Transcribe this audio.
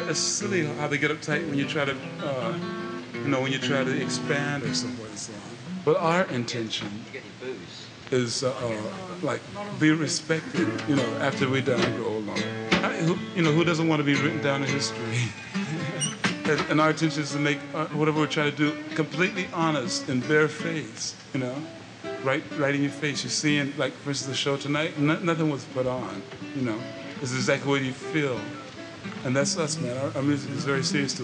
it's silly how they get uptight when you try to, when you try to expand or so forth and so on. But our intention is like be respected, after we die and grow along. Who doesn't want to be written down in history? And our intention is to make whatever we're trying to do completely honest and bare face, right in your face. You're seeing, like, for instance, the show tonight, nothing was put on, It's exactly what you feel. And that's us, man. Our music is very serious to